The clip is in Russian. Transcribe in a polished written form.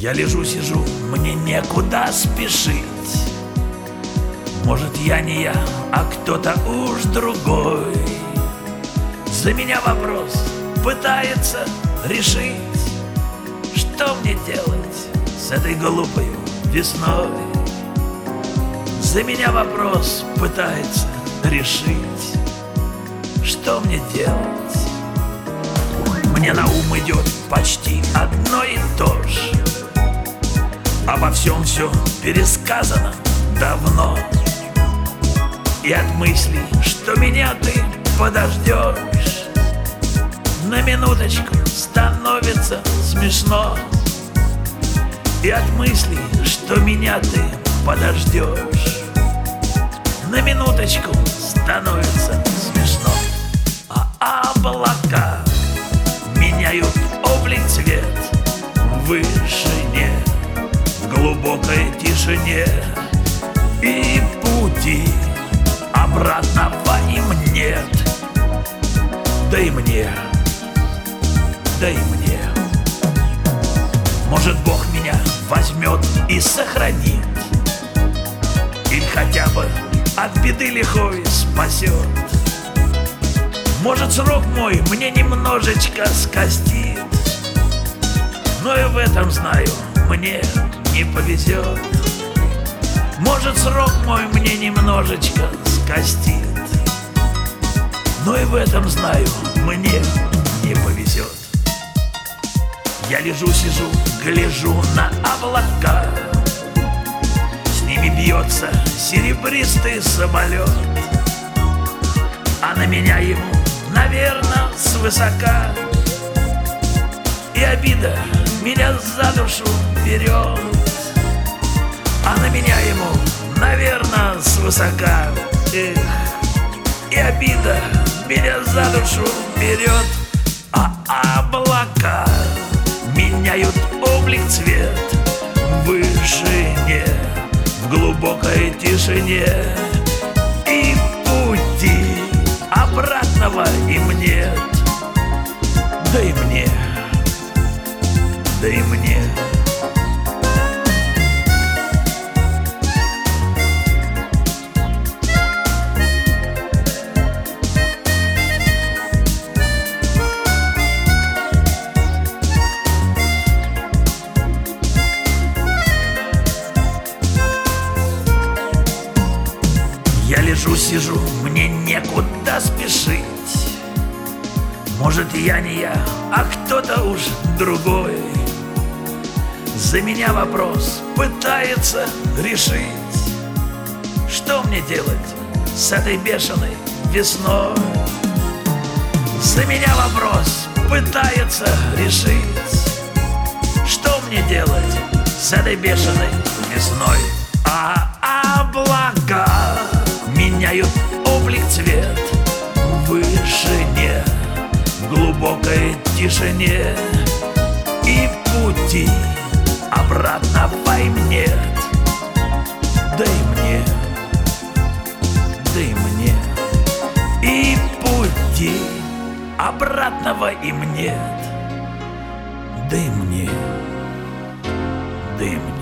Я лежу-сижу, мне некуда спешить. Может, я не я, а кто-то уж другой. За меня вопрос пытается решить, что мне делать с этой глупой весной. За меня вопрос пытается решить, что мне делать. Мне на ум идет почти одно и то же. Обо всем все пересказано давно. И от мыслей, что меня ты подождешь, на минуточку становится смешно. И от мыслей, что меня ты подождешь, на минуточку становится смешно. А облака меняют облик, цвет в вышине, в глубокой тишине. И пути обратного им нет. Да и мне, да и мне. Может, Бог меня возьмет и сохранит, или хотя бы от беды лихой спасет. Может, срок мой мне немножечко скостит, но и в этом, знаю, мне не повезет. Может, срок мой мне немножечко скостит, но и в этом, знаю, мне не повезет. Я лежу-сижу, гляжу на облака, с ними бьется серебристый самолет, а на меня ему, наверное, свысока. И обида меня за душу берет, а на меня ему, наверное, свысока. Эх, и обида меня за душу берет. А облака меняют облик, цвет в вышине, в глубокой тишине. И пути обратного им нет. Да и мне, да и мне. Я лежу-сижу, мне некуда спешить. Может, я не я, а кто-то уж другой. За меня вопрос пытается решить, что мне делать с этой бешеной весной. За меня вопрос пытается решить, что мне делать с этой бешеной весной. А облака меняют облик, цвет в вышине, в глубокой тишине. И пути обратного им нет. Да и мне, да и мне. И пути обратного им нет. Да и мне, да и мне.